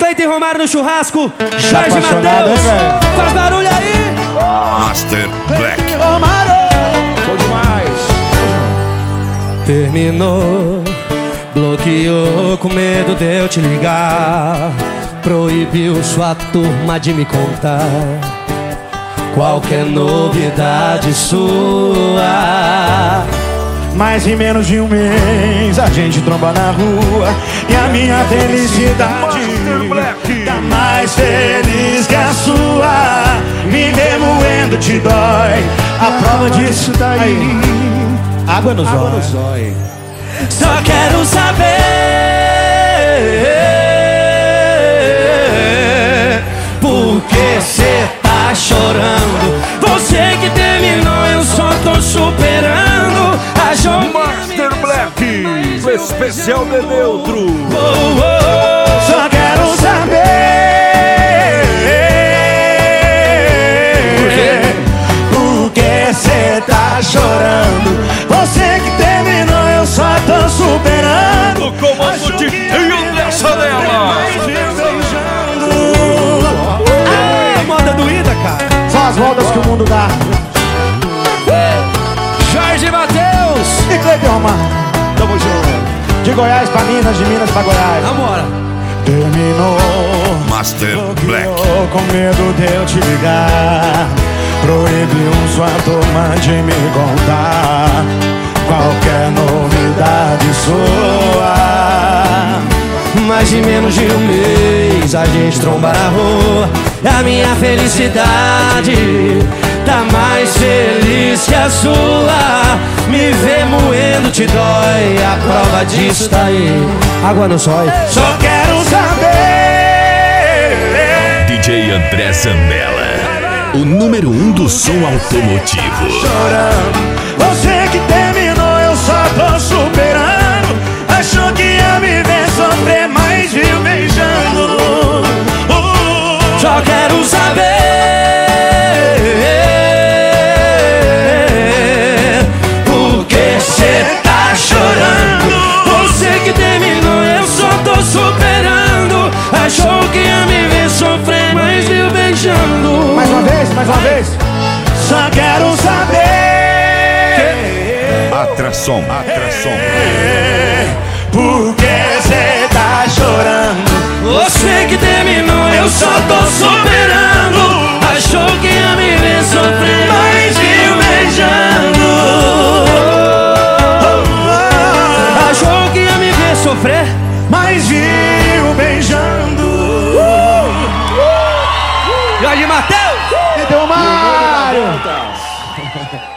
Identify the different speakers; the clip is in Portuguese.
Speaker 1: Cleiton e Romário no churrasco. Jorge
Speaker 2: apaixonado,
Speaker 1: Matheus,
Speaker 2: hein, velho?
Speaker 1: faz barulho aí.
Speaker 3: Master Black.
Speaker 2: Romário! Foi demais!
Speaker 1: Terminou, bloqueou com medo de eu te ligar. Proibiu sua turma de me contar qualquer novidade sua.
Speaker 2: Mas em menos de um mês a gente tromba na rua e a minha felicidade tá mais feliz que a sua. Me ver moendo te dói, a prova disso tá aí. Água no zóio.
Speaker 1: Só quero saber por que cê tá chorando. Você que terminou, eu só tô superando. Achou
Speaker 3: Master Black. Especial de neutro.
Speaker 2: Só quero saber por que cê tá chorando. Você que terminou, eu só tô superando.
Speaker 3: O comando de trio dessa dela.
Speaker 1: moda doída, cara.
Speaker 2: São as voltas que o mundo dá.
Speaker 1: Jorge Matheus,
Speaker 2: E Cleiton Romário, tamo junto. De Goiás pra Minas, de Minas pra Goiás.
Speaker 1: vambora.
Speaker 2: Terminou,
Speaker 3: Master Black.
Speaker 2: bloqueou com medo de eu te ligar. Proibiu sua turma de me contar qualquer novidade sua.
Speaker 1: Mais de menos de um mês a gente tromba na rua. A minha felicidade tá mais feliz que a sua. Me ver moendo te dói, a prova disso tá aí. Água no zóio.
Speaker 2: Só quero saber
Speaker 3: DJ André Zambella. O número 1 do som automotivo.
Speaker 2: chorando. Você que terminou, eu só tô superando. Achou que ia me ver sofrer, mas viu beijando.
Speaker 1: Só quero saber por que cê tá chorando. Você que terminou, eu só tô superando. Achou que ia me ver sofrer, mas viu beijando.
Speaker 2: Mais uma vez, mais uma vez. Só quero saber
Speaker 3: Atração.
Speaker 2: por que cê tá chorando.
Speaker 1: Você que terminou, eu só tô superando. Achou que ia me ver sofrer, mas viu beijando. Achou que ia me ver sofrer,
Speaker 2: Mas viu beijando.
Speaker 1: Jorge Matheus.
Speaker 2: E deu Mário.